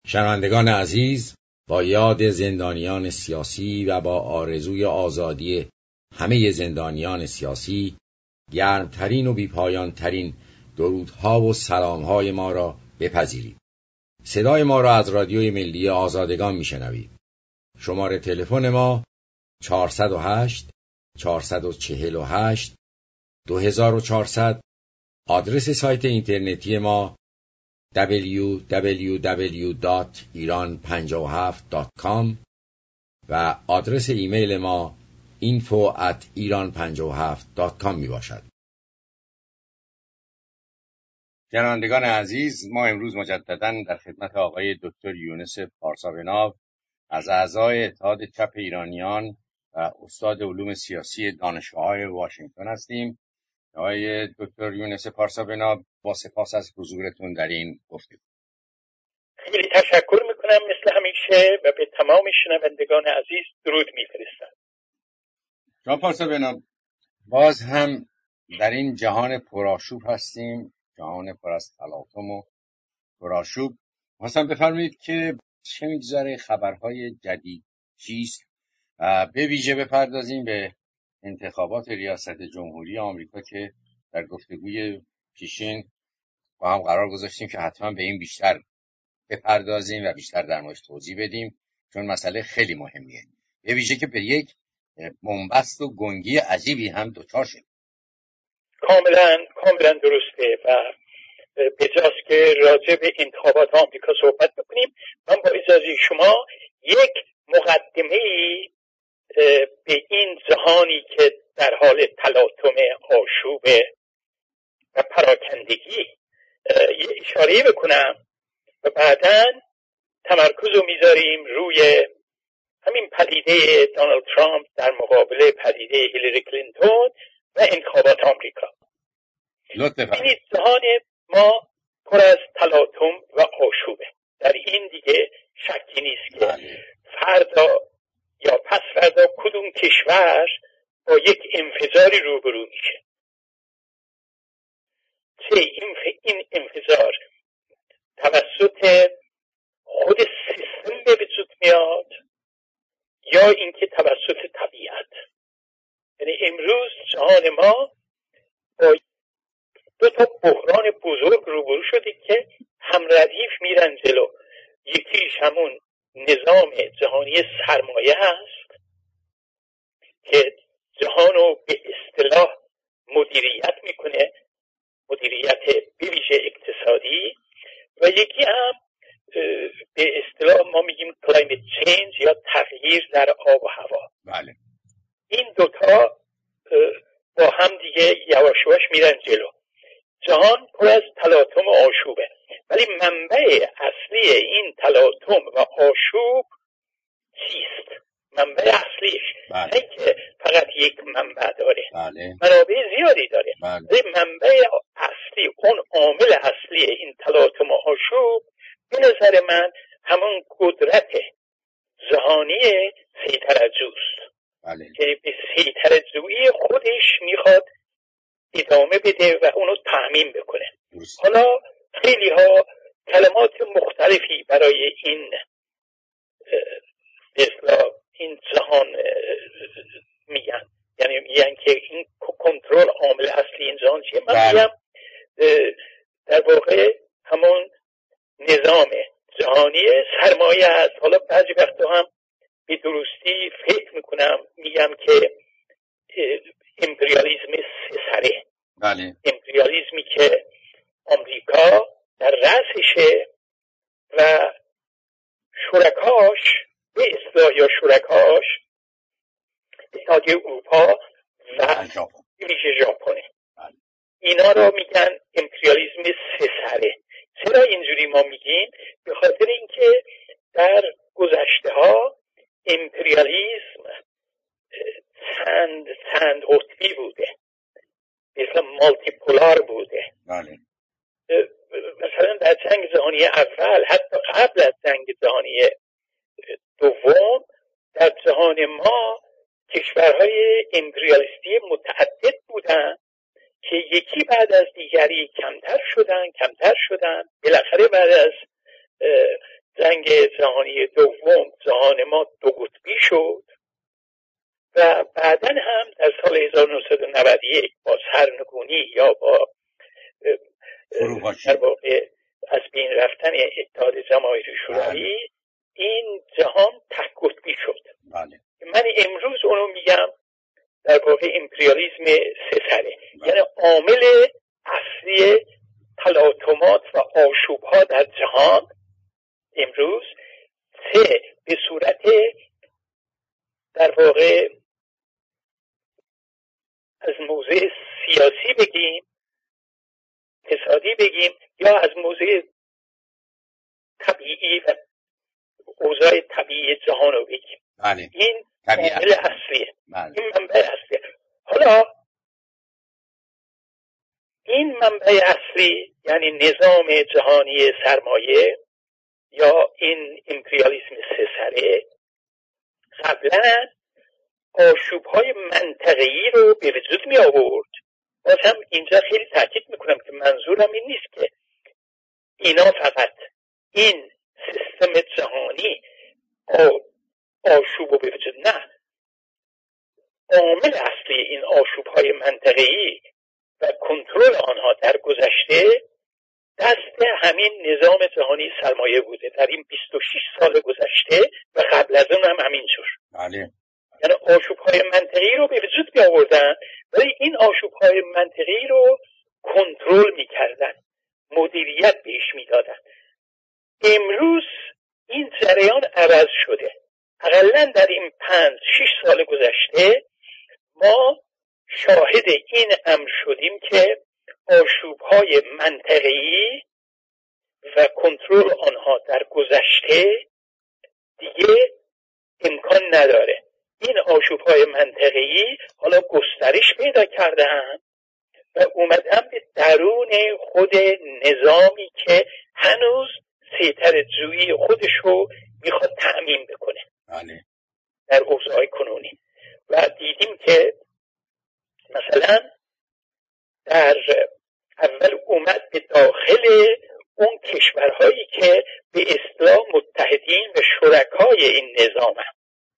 شنوندگان عزیز، با یاد زندانیان سیاسی و با آرزوی آزادی همه زندانیان سیاسی، گرمترین و بیپایانترین درودها و سلامهای ما را بپذیرید. صدای ما را از رادیوی ملی آزادگان میشنوید. شماره تلفن ما 408 448 2400. آدرس سایت اینترنتی ما www.iran57.com و آدرس ایمیل ما info@iran57.com می باشد. شنوندگان عزیز، ما امروز مجدداً در خدمت آقای دکتر یونس پارسابناب از اعضای اتحاد چپ ایرانیان و استاد علوم سیاسی دانشگاه‌های واشنگتن هستیم. آقای دکتر یونس پارسابناب، با سپاس از حضورتون در این گفتگو. خیلی تشکر میکنم مثل همیشه و به تمام شنوندگان عزیز درود میفرستم. جناب پارسابناب، باز هم در این جهان پرآشوب هستیم، جهان پر از تلاطم و پرآشوب. خواستم بفرمایید که چه میگذره، خبرهای جدید چیست؟ به ویژه بپردازیم به انتخابات ریاست جمهوری آمریکا که در گفتگوی پیشین با هم قرار گذاشتیم که حتما به این بیشتر بپردازیم و بیشتر در موردش توضیح بدیم، چون مسئله خیلی مهمیه، به ویژه که به یک بنبست و گنگی عجیبی هم دچار شد. کاملا درسته و به جاست که راجع به انتخابات آمریکا صحبت بکنیم. من با اجازه شما یک مقدمه‌ای به این جهانی که در حال تلاطم، آشوب و پراکندگی یه اشاره بکنم و بعداً تمرکز رو میذاریم روی همین پدیده دونالد ترامپ در مقابل پدیده هیلاری کلینتون و انتخابات آمریکا. این جهان ما پر از تلاطم و آشوبه. در این دیگه شکی نیست که فردا یا پس فردا کدوم کشور با یک انفجاری روبرو میشه. چه این انفجار توسط خود سیستم به وجود میاد یا اینکه توسط طبیعت. یعنی امروز جهان ما با دو تا بحران بزرگ روبرو شده که هم ردیف میرن جلو. یکیش همون نظام جهانی سرمایه هست که جهان رو به اصطلاح مدیریت میکنه، مدیریت بویژه اقتصادی، و یکی هم به اصطلاح ما میگیم کلایمت چینج یا تغییر در آب و هوا. بله. این دوتا با هم دیگه یواش یواش میرن جلو. جهان پر از تلاطم و آشوبه، ولی منبع اصلی این تلاطم و آشوب چیست؟ منبع اصلیش نه که فقط یک منبع داره. بله. منابع زیادی داره. بله. منبع اصلی، اون عامل اصلی این تلاطم و آشوب به نظر من همون قدرت جهانی سیطره‌جوست. بله. که به سیطره‌جویی خودش میخواد ادامه بده و اونو تأمین بکنه. حالا خیلی ها کلمات مختلفی برای این این جهان میگن، یعنی میگن که این کنترل عامل اصلی این جهان چیه. من میگم در واقع همون نظام جهانی سرمایه هست. حالا بعضی وقتا هم به درستی فکر میکنم میگم که امپریالیسم سره. بله. امپریالیسمی که آمریکا در رأسشه و شرکاش به اصطلاح یا شرکاش اتحادیه اروپا و ویژه ژاپن، اینا رو میگن امپریالیسم سره. چرا اینجوری ما میگیم؟ به خاطر اینکه در گذشته ها امپریالیسم چند قطبی بوده، مثلا مالتی پولار بوده. بله. مثلا در جنگ جهانی اول، حتی قبل از جنگ جهانی دوم، در جهان ما کشورهای امپریالیستی متعدد بودن که یکی بعد از دیگری کمتر شدن. بالاخره بعد از جنگ جهانی دوم جهان ما دو قطبی شد و بعدا هم در سال 1991 با سرنگونی یا با در واقع از بین رفتن اتحاد جماهیر شوروی این جهان تک قطبی شد. من امروز اونو میگم در واقع امپریالیسم سه سره، یعنی عامل اصلی تلاطمات و آشوب‌ها در جهان امروز سه به صورت در واقع از موضع سیاسی بگیم، اقتصادی بگیم، یا از موضع طبیعی و اوضاع طبیعی جهان رو بگیم. این عامل اصلیه. این منبع اصلیه. حالا این منبع اصلی یعنی نظام جهانی سرمایه یا این امپریالیسم سه سره قبلا آشوب‌های منطقه‌ای رو به وجود می آورد. باز هم اینجا خیلی تاکید میکنم که منظورم این نیست که اینا فقط این سیستم جهانی آشوب رو به وجود، نه، عامل اصلی این آشوب‌های منطقه‌ای و کنترل آنها در گذشته دست همین نظام جهانی سرمایه بوده در این 26 سال گذشته و قبل از اون هم همینجور. یعنی آشوب‌های منطقی رو به وجود می آوردن ولی این آشوب‌های منطقی رو کنترل می کردن، مدیریت بهش می دادن. امروز این جریان عوض شده. اقلن در این 5-6 سال گذشته ما شاهد این امر شدیم که آشوب‌های منطقی و کنترل آنها در گذشته دیگه امکان نداره. این آشوب‌های منطقی حالا گسترش پیدا کردن و اومدن به درون خود نظامی که هنوز سیطره جویی خودشو میخواد تأمین بکنه در اوضاع کنونی. و دیدیم که مثلا در اول اومد به داخل اون کشورهایی که به اصطلاح متحدین و شرکای این نظام هم،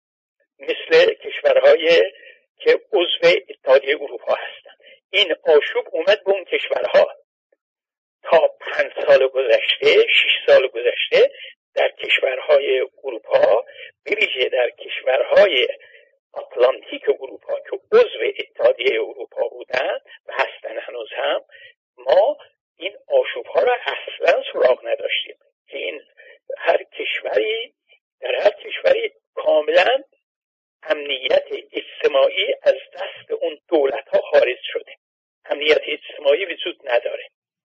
مثل کشورهای که عضو اتحادیه اروپا هستند. این آشوب اومد به اون کشورها. تا 5 سال گذشته، 6 سال گذشته در کشورهای اروپا، به ویژه در کشورهای آتلانتیک اروپا که عضو اتحادیه اروپا بودند و هستن هنوز هم، ما این آشوب‌ها را اصلا سراغ نداشتیم که این هر کشوری در هر کشوری کاملا امنیت اجتماعی از دست اون دولت‌ها خارج شده. امنیت اجتماعی وجود نداره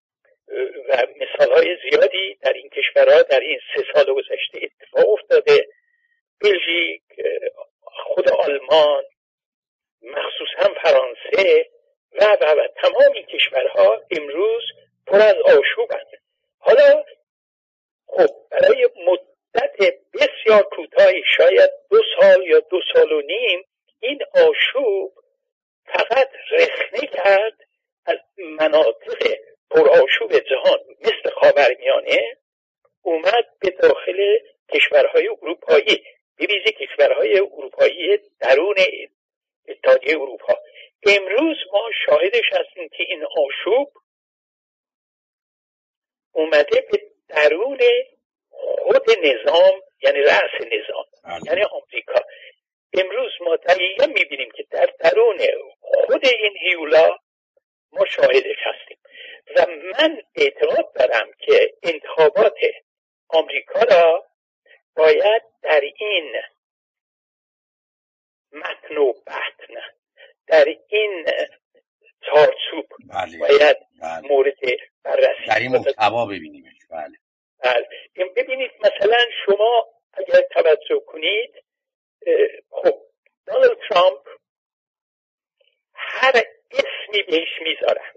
و مثال‌های زیادی در این کشورها در این 3 سال گذشته اتفاق افتاده. بلژیک، خود آلمان، مخصوصا فرانسه و تمام این کشورها امروز پر از آشوبند. حالا خب برای مدت بسیار کوتاهی، شاید 2 سال یا 2 سال و نیم، این آشوب فقط رخنه کرد از مناطق پرآشوب جهان مثل خاورمیانه، اومد به داخل کشورهای اروپایی، به ویژه کشورهای اروپایی درون اتحادیه اروپا. امروز ما شاهدش هستیم که این آشوب اومده به درون خود نظام، یعنی رأس نظام، یعنی آمریکا. امروز ما دقیقا میبینیم که در درون خود این هیولا ما شاهدش هستیم و من اعتقاد دارم که انتخابات آمریکا را باید در این متن و بطن، در این چارچوب باید مورد بررسی در این محتوا ببینیمش. بله. ببینید مثلا شما اگر توجه کنید، خب دونالد ترامپ هر اسمی بهش میذارن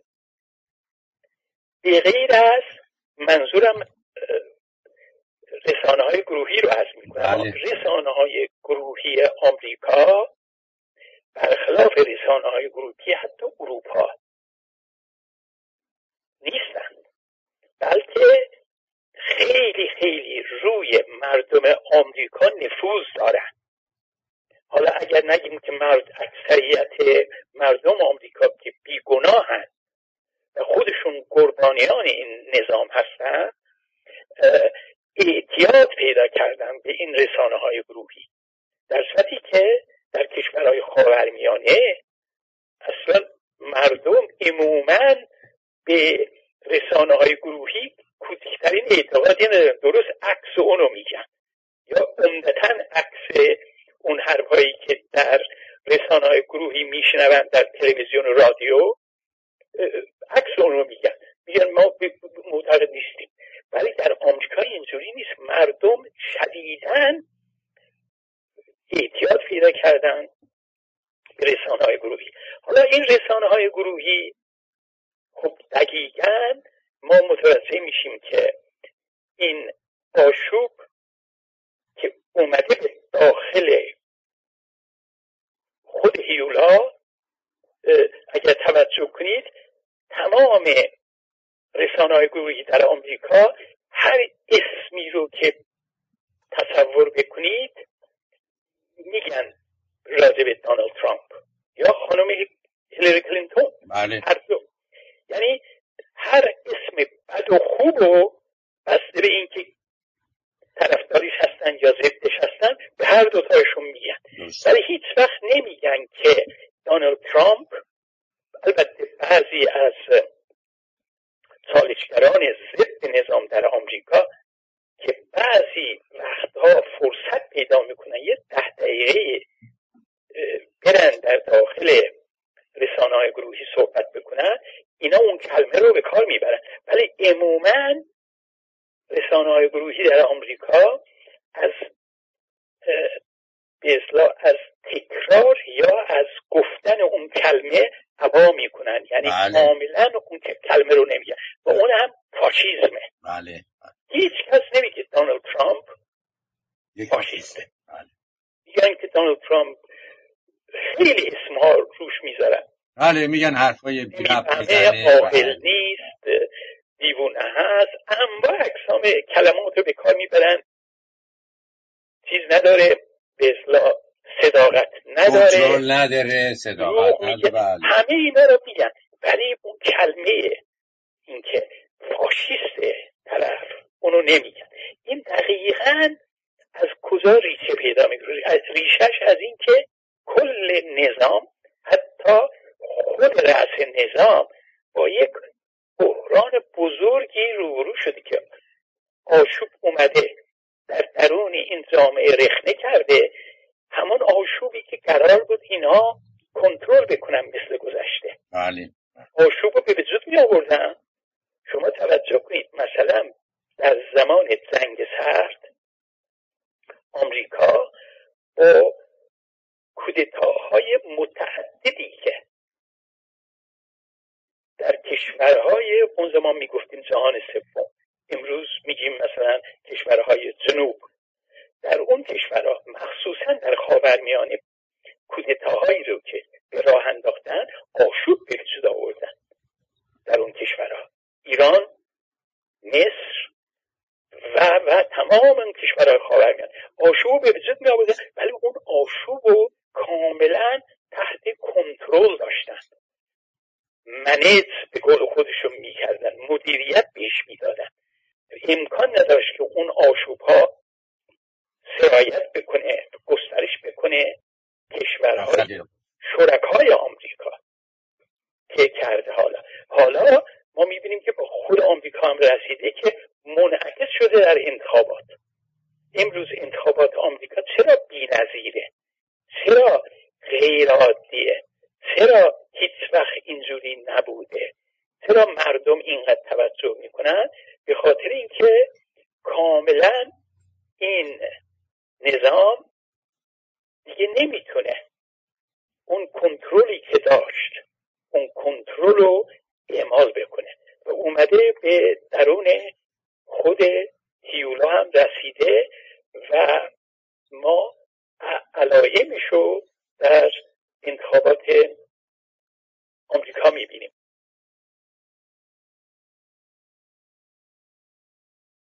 به غیر از، منظورم رسانه‌های گروهی رو عرض میکنم، رسانه‌های گروهی آمریکا برخلاف رسانه‌های گروهی حتی اروپا نیستند، بلکه خیلی خیلی روی مردم آمریکا نفوذ دارن. حالا اگر نگیم که اکثریت مردم آمریکا که بیگناهن و خودشون قربانیان این نظام هستن، اعتیاد پیدا کردن به این رسانه‌های گروهی، در صورتی که در کشورهای خاورمیانه اصلا مردم عموماً به رسانه‌های گروهی کوچکترین اعتقادی ندارن، درست عکس اونو میگن یا عمدتاً عکس اون حرفایی که در رسانه‌های گروهی میشنون در تلویزیون و رادیو، عکس اونو میگن ما معتقد نیستیم. ولی در آمریکا اینجوری نیست، مردم شدیداً اعتیاد پیدا کردن به رسانه‌های گروهی. حالا این رسانه‌های گروهی خب دقیقاً ما متوجه میشیم که این آشوب که اومده به داخل خود هیولا، اگر توجه کنید تمام رسانه‌های گروهی در آمریکا هر اسمی رو که تصور بکنید میگن راجع به دونالد ترامپ یا خانم هیلاری کلینتون. بله. هر دو، یعنی هر اسم بد و خوب رو بسته به اینکه طرفداریش هستن یا ضدش هستن به هر دوتایشون میگن، ولی هیچ وقت نمیگن که دونالد ترامپ، البته بعضی از چالشگران ضد نظام در آمریکا که بعضی وقتها فرصت پیدا میکنن یه 10 دقیقه برن در داخل رسانه‌های گروهی صحبت بکنن، اینا اون کلمه رو به کار میبرن، ولی عموماً رسانه‌های گروهی در آمریکا از به اصطلاح از تکرار یا از گفتن اون کلمه عبا میکنن، یعنی کاملا اون کلمه رو نمیگن و اون هم فاشیسمه. بله. هیچ کس نمیگه دونالد ترامپ فاشیسته. میگن که دونالد ترامپ، خیلی اسمها روش میذارن. بله، میگن حرفای بی ربط میزنه، عاقل نیست، دیوونه هست، انواع اقسام کلمات رو به کار میبرن، چیز نداره، به اصطلاح صداقت نداره، کنترل نداره، صداقت نداره، همه اینا رو میگن، ولی اون کلمه این که فاشیست طرف اونو نمیگن. این دقیقاً از کجا ریشه پیدا میکنه؟ ریشش از این که کل نظام، حتی خود رأس نظام، با یک بحران بزرگی روبرو شده که آشوب اومده در درون این جامعه رخنه کرده، همون آشوبی که قرار بود اینا کنترل بکنن مثل گذشته. بله. آشوب رو به وجود می آوردن. شما توجه کنید مثلا در زمان جنگ سرد آمریکا با کودتاهای متعددی که در کشورهای اون زمان میگفتیم جهان سوم، امروز میگیم مثلا کشورهای جنوب، در اون کشورها مخصوصا در خاورمیانه کودتاهایی رو که به راه انداختن آشوب به وجود آوردن. در اون کشورها ایران، مصر و تمام اون کشورهای خاورمیانه آشوب به وجود می آوردن، ولی اون آشوب رو کاملا تحت کنترل داشتن، منیج به قول خودشون میکردن، مدیریت بهش میدادن. امکان نداشت که اون آشوب ها سرایت بکنه، گسترش بکنه کشورهای شرکای آمریکا که کرده. حالا ما میبینیم که با خود آمریکا هم رسیده که منعکس شده در انتخابات. امروز انتخابات آمریکا چرا بی‌نظیره، چرا غیر عادیه، چرا هیچ وقت اینجوری نبوده، چرا مردم اینقدر توجه میکنن؟ به خاطر اینکه کاملا این نظام دیگه نمیتونه اون کنترلی که داشت، اون کنترل رو اعمال بکنه و اومده به درون خود هیولا هم رسیده و ما علائمشو در انتخابات آمریکا میبینیم.